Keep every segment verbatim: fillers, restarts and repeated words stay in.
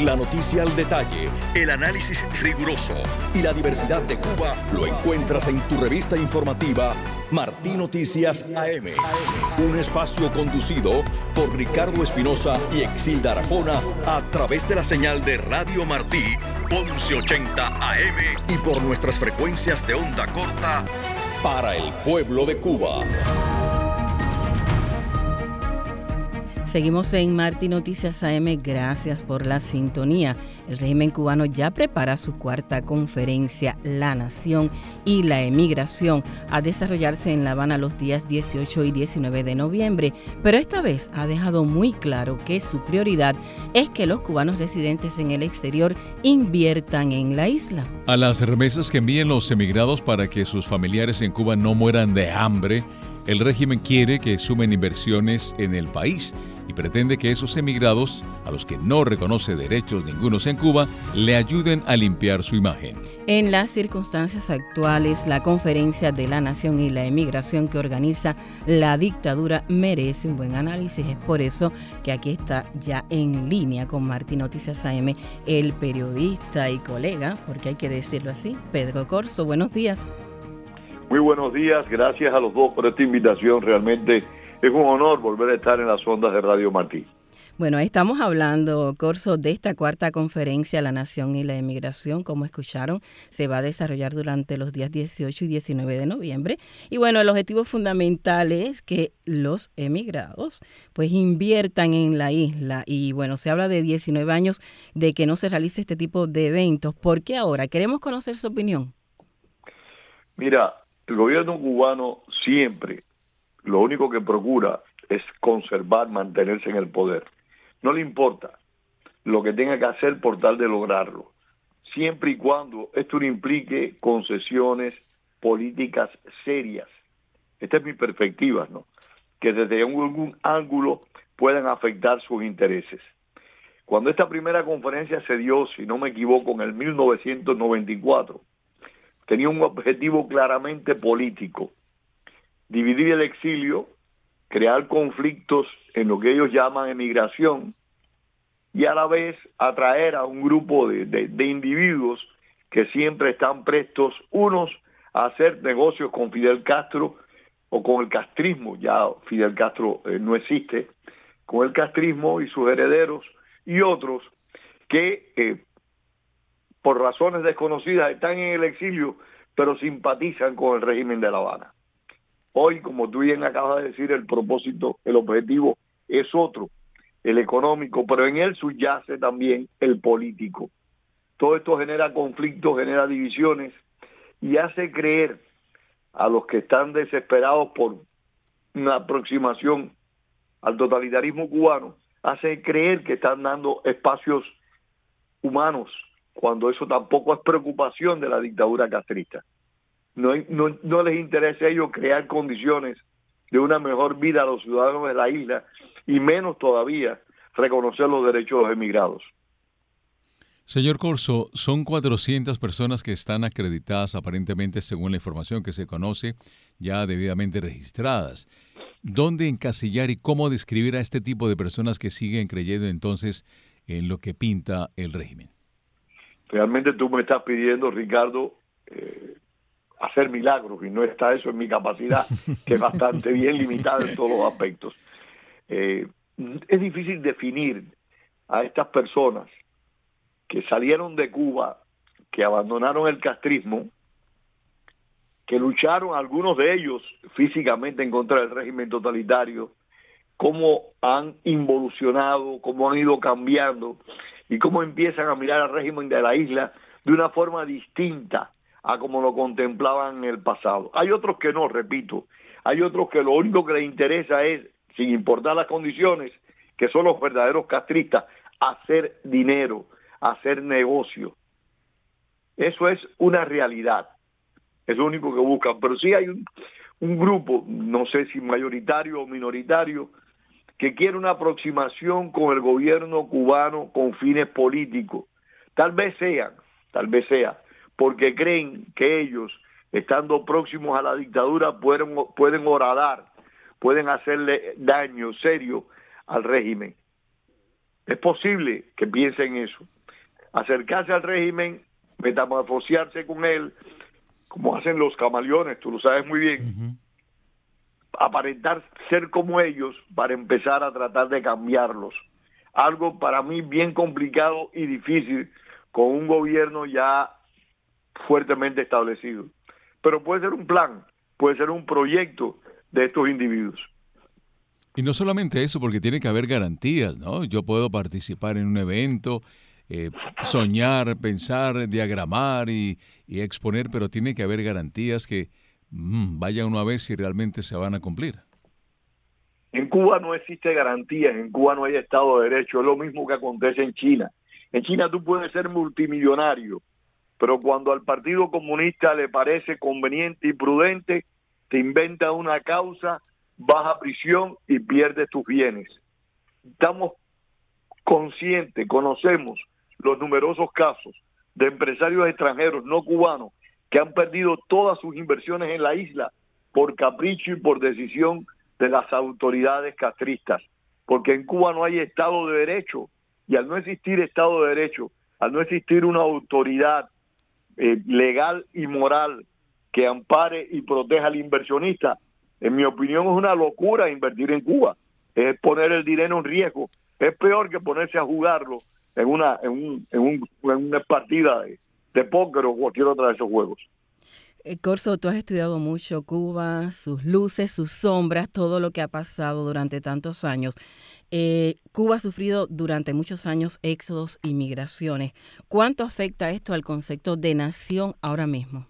La noticia al detalle, el análisis riguroso y la diversidad de Cuba lo encuentras en tu revista informativa Martí Noticias A M. Un espacio conducido por Ricardo Espinosa y Exilda Arjona a través de la señal de Radio Martí once ochenta A M y por nuestras frecuencias de onda corta para el pueblo de Cuba. Seguimos en Martí Noticias A M, gracias por la sintonía. El régimen cubano ya prepara su cuarta conferencia, La Nación y la Emigración, a desarrollarse en La Habana los días dieciocho y diecinueve de noviembre, pero esta vez ha dejado muy claro que su prioridad es que los cubanos residentes en el exterior inviertan en la isla. A las remesas que envíen los emigrados para que sus familiares en Cuba no mueran de hambre, el régimen quiere que sumen inversiones en el país y pretende que esos emigrados, a los que no reconoce derechos ningunos en Cuba, le ayuden a limpiar su imagen. En las circunstancias actuales, la Conferencia de la Nación y la Emigración que organiza la dictadura merece un buen análisis. Es por eso que aquí está ya en línea con Martí Noticias A M el periodista y colega, porque hay que decirlo así, Pedro Corso. Buenos días. Muy buenos días, gracias a los dos por esta invitación. Realmente es un honor volver a estar en las ondas de Radio Martí. Bueno, estamos hablando, Corso, de esta cuarta conferencia, La Nación y la Emigración. Como escucharon, se va a desarrollar durante los días dieciocho y diecinueve de noviembre. Y bueno, el objetivo fundamental es que los emigrados pues inviertan en la isla. Y bueno, se habla de diecinueve años de que no se realice este tipo de eventos. ¿Por qué ahora? Queremos conocer su opinión. Mira, el gobierno cubano siempre lo único que procura es conservar, mantenerse en el poder. No le importa lo que tenga que hacer por tal de lograrlo, siempre y cuando esto no implique concesiones políticas serias. Esta es mi perspectiva, ¿no? Que desde algún ángulo puedan afectar sus intereses. Cuando esta primera conferencia se dio, si no me equivoco, en el mil novecientos noventa y cuatro, tenía un objetivo claramente político: dividir el exilio, crear conflictos en lo que ellos llaman emigración y a la vez atraer a un grupo de, de, de individuos que siempre están prestos, unos a hacer negocios con Fidel Castro o con el castrismo, ya Fidel Castro eh, no existe, con el castrismo y sus herederos, y otros que eh, por razones desconocidas están en el exilio, pero simpatizan con el régimen de La Habana. Hoy, como tú bien acabas de decir, el propósito, el objetivo es otro, el económico, pero en él subyace también el político. Todo esto genera conflictos, genera divisiones y hace creer a los que están desesperados por una aproximación al totalitarismo cubano, hace creer que están dando espacios humanos, cuando eso tampoco es preocupación de la dictadura castrista. No, no, no les interesa a ellos crear condiciones de una mejor vida a los ciudadanos de la isla y menos todavía reconocer los derechos de los emigrados. Señor Corso, son cuatrocientas personas que están acreditadas aparentemente, según la información que se conoce, ya debidamente registradas. ¿Dónde encasillar y cómo describir a este tipo de personas que siguen creyendo entonces en lo que pinta el régimen? Realmente tú me estás pidiendo, Ricardo, eh, hacer milagros, y no está eso en mi capacidad, que es bastante bien limitada en todos los aspectos. Eh, es difícil definir a estas personas que salieron de Cuba, que abandonaron el castrismo, que lucharon, algunos de ellos físicamente en contra del régimen totalitario, cómo han involucionado, cómo han ido cambiando y cómo empiezan a mirar al régimen de la isla de una forma distinta a como lo contemplaban en el pasado. Hay otros que no, repito, hay otros que lo único que les interesa es, sin importar las condiciones, que son los verdaderos castristas, hacer dinero, hacer negocio. Eso es una realidad, es lo único que buscan. Pero sí hay un, un grupo, no sé si mayoritario o minoritario, que quiere una aproximación con el gobierno cubano con fines políticos. Tal vez sean, tal vez sea, porque creen que ellos, estando próximos a la dictadura, pueden, pueden horadar, pueden hacerle daño serio al régimen. Es posible que piense en eso. Acercarse al régimen, metamorfosearse con él, como hacen los camaleones, tú lo sabes muy bien. Uh-huh. Aparentar ser como ellos para empezar a tratar de cambiarlos. Algo para mí bien complicado y difícil con un gobierno ya fuertemente establecido. Pero puede ser un plan, puede ser un proyecto de estos individuos. Y no solamente eso, porque tiene que haber garantías, ¿no? Yo puedo participar en un evento, eh, soñar, pensar, diagramar y, y exponer, pero tiene que haber garantías que mmm, vaya uno a ver si realmente se van a cumplir. En Cuba no existe garantías, en Cuba no hay Estado de Derecho, es lo mismo que acontece en China. En China tú puedes ser multimillonario, pero cuando al Partido Comunista le parece conveniente y prudente, te inventa una causa, vas a prisión y pierdes tus bienes. Estamos conscientes, conocemos los numerosos casos de empresarios extranjeros no cubanos que han perdido todas sus inversiones en la isla por capricho y por decisión de las autoridades castristas, porque en Cuba no hay Estado de Derecho, y al no existir Estado de Derecho, al no existir una autoridad eh, legal y moral que ampare y proteja al inversionista, en mi opinión es una locura invertir en Cuba, es poner el dinero en riesgo, es peor que ponerse a jugarlo en una en, un, en, un, en una partida de, de póker o cualquier otra de esos juegos. Eh, Corso, tú has estudiado mucho Cuba, sus luces, sus sombras, todo lo que ha pasado durante tantos años. Eh, Cuba ha sufrido durante muchos años éxodos y migraciones. ¿Cuánto afecta esto al concepto de nación ahora mismo?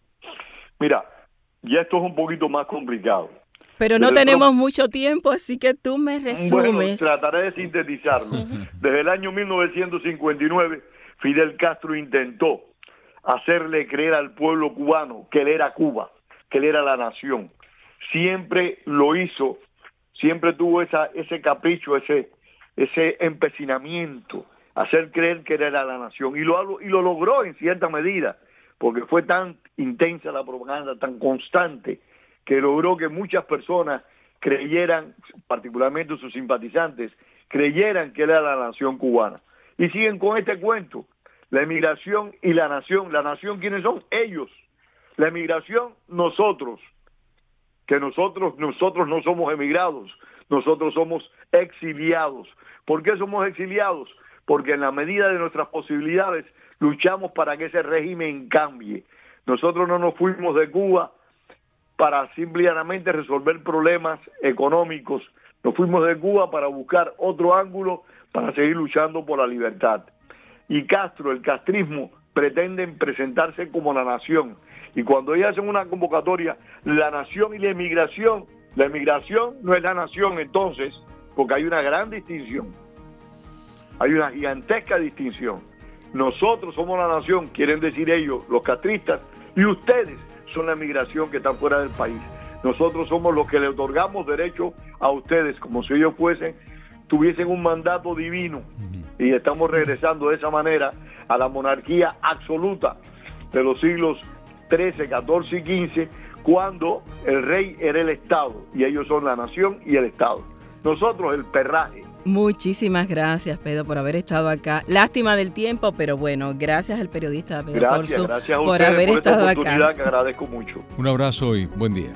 Mira, ya esto es un poquito más complicado. Pero no Desde tenemos pro... mucho tiempo, así que tú me resumes. Bueno, trataré de sintetizarlo. Desde el año mil novecientos cincuenta y nueve, Fidel Castro intentó hacerle creer al pueblo cubano que él era Cuba, que él era la nación. Siempre lo hizo, siempre tuvo esa, ese capricho, ese, ese empecinamiento, hacer creer que él era la nación. Y lo, y lo logró en cierta medida, porque fue tan intensa la propaganda, tan constante, que logró que muchas personas creyeran, particularmente sus simpatizantes, creyeran que él era la nación cubana. Y siguen con este cuento. La emigración y la nación. La nación, ¿quiénes son? Ellos. La emigración, nosotros. Que nosotros, nosotros no somos emigrados. Nosotros somos exiliados. ¿Por qué somos exiliados? Porque en la medida de nuestras posibilidades luchamos para que ese régimen cambie. Nosotros no nos fuimos de Cuba para simplemente resolver problemas económicos. Nos fuimos de Cuba para buscar otro ángulo para seguir luchando por la libertad. Y Castro, el castrismo, pretenden presentarse como la nación. Y cuando ellos hacen una convocatoria, la nación y la emigración, la emigración no es la nación entonces, porque hay una gran distinción. Hay una gigantesca distinción. Nosotros somos la nación, quieren decir ellos, los castristas, y ustedes son la emigración que están fuera del país. Nosotros somos los que le otorgamos derecho a ustedes, como si ellos fuesen, tuviesen un mandato divino. Y estamos regresando de esa manera a la monarquía absoluta de los siglos trece, catorce y quince, cuando el rey era el Estado y ellos son la nación y el Estado. Nosotros el perraje. Muchísimas gracias, Pedro, por haber estado acá. Lástima del tiempo, pero bueno, gracias al periodista Pedro gracias, Corso gracias a por haber por estado esta oportunidad acá. Que agradezco mucho. Un abrazo y buen día.